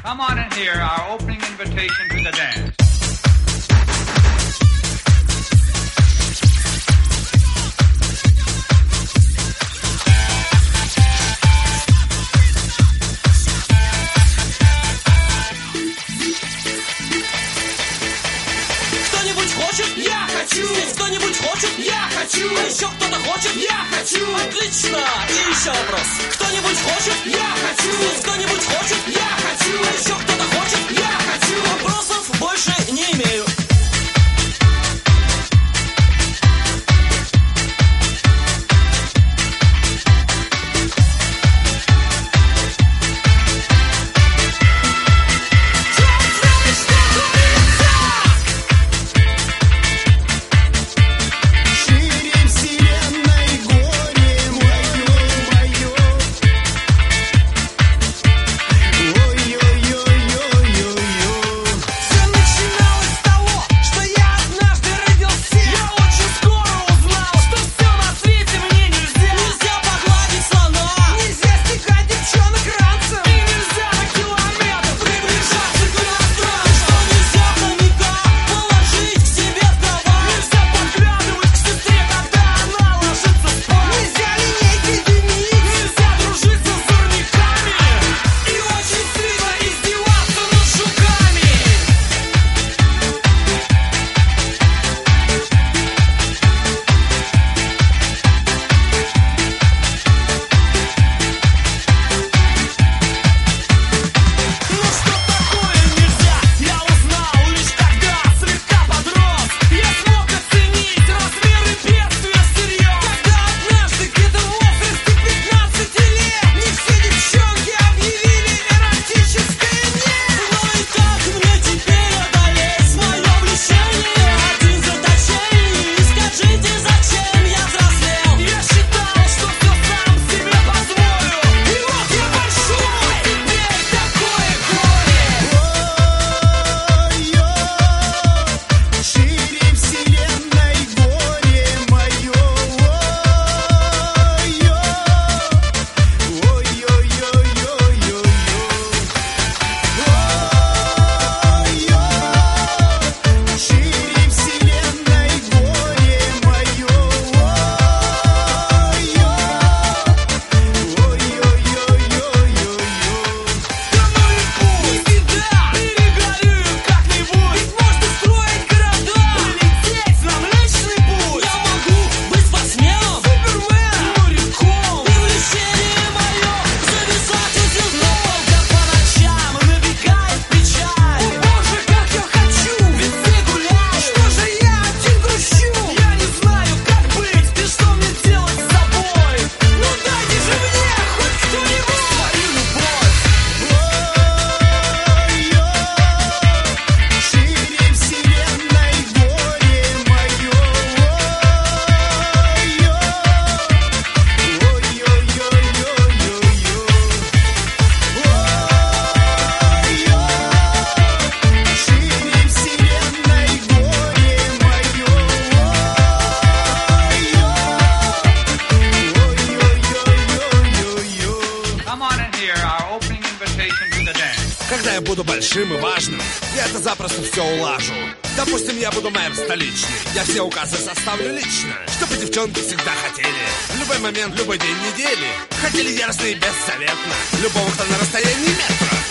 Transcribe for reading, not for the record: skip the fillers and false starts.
Come on and hear our opening invitation to the dance. Кто-нибудь хочет? Я хочу! Кто-нибудь хочет? Я хочу! А еще кто-то хочет? Я хочу! Отлично! И еще вопрос. Кто-нибудь хочет? Я хочу! Кто-нибудь хочет? Я хочу! А еще кто-то хочет? Я хочу! Вопросов больше не имею. Когда я буду большим и важным, я это запросто все улажу. Допустим, я буду мэром столичный, я все указы составлю лично, чтобы девчонки всегда хотели. В любой момент, любой день недели хотели яростно и беззаветно любого, кто на расстоянии метра.